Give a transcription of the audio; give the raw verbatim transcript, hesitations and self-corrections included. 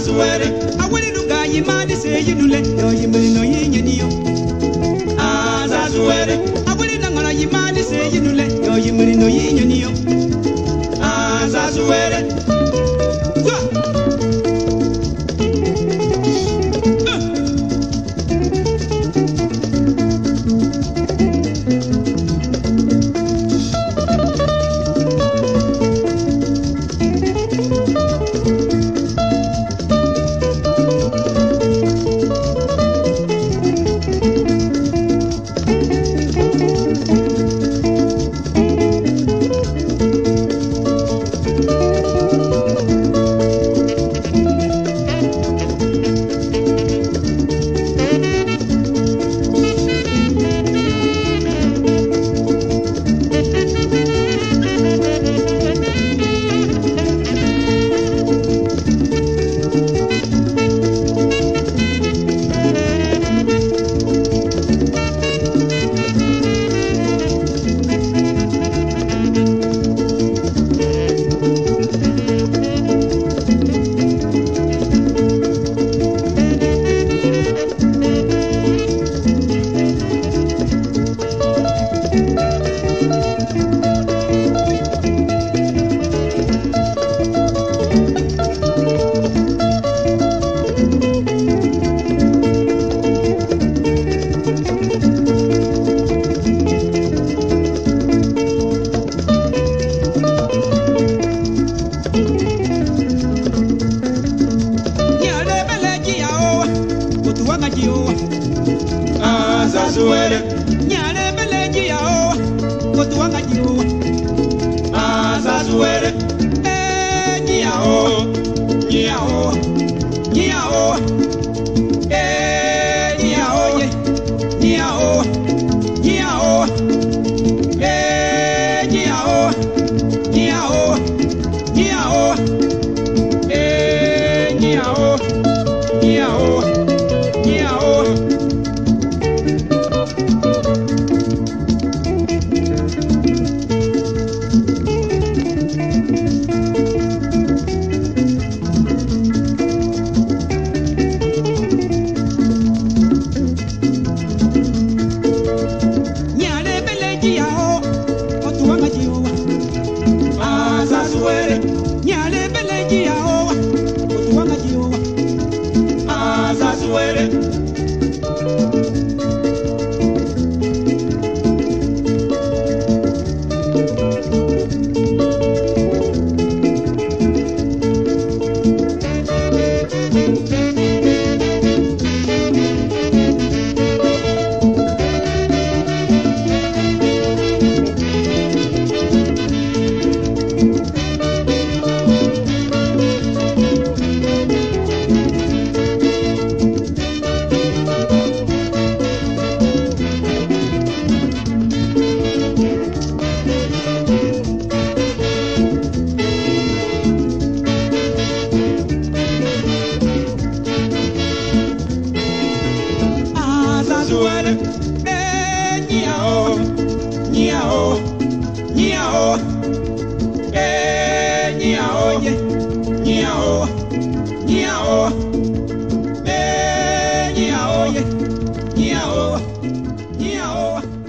Azazuere. I wouldn't do guy you might say you do let no you may know you. Azazuere. I wouldn't know you might say you do let no you may know you. Azazuere. Azazuere. Nyale beleji ya o, kotuanga jiwa. Azazuere. Eh, Nia o, nia o, nia o. eh, nia o ye, nia o, nia o. Eh, nia o, nia o, nia o. Eh, nia o, nia o, nia o. Azazuere. Nyale beleji ya o, kotuanga jiwa. Azazuere. Azazuere. Eh, Nia o, nia o, nia o. Eh, nia o, nia o, nia o. Eh, nia o, nia o, nia o.